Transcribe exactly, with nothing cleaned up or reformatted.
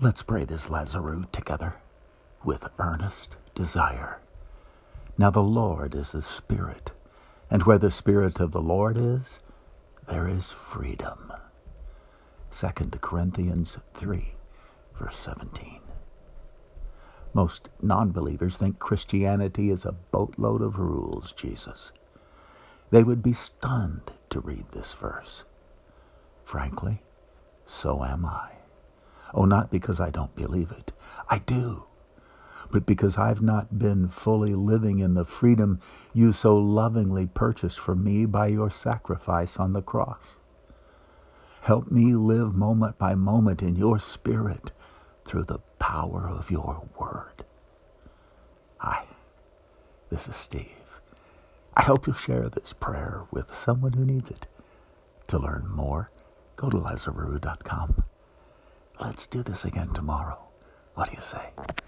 Let's pray this Lazarus together with earnest desire. Now the Lord is the Spirit, and where the Spirit of the Lord is, there is freedom. Second Corinthians three, verse seventeen. Most non-believers think Christianity is a boatload of rules, Jesus. They would be stunned to read this verse. Frankly, so am I. Oh, not because I don't believe it. I do. But because I've not been fully living in the freedom you so lovingly purchased for me by your sacrifice on the cross. Help me live moment by moment in your Spirit through the power of your word. Hi, this is Steve. I hope you'll share this prayer with someone who needs it. To learn more, go to lazarus dot com. Let's do this again tomorrow. What do you say?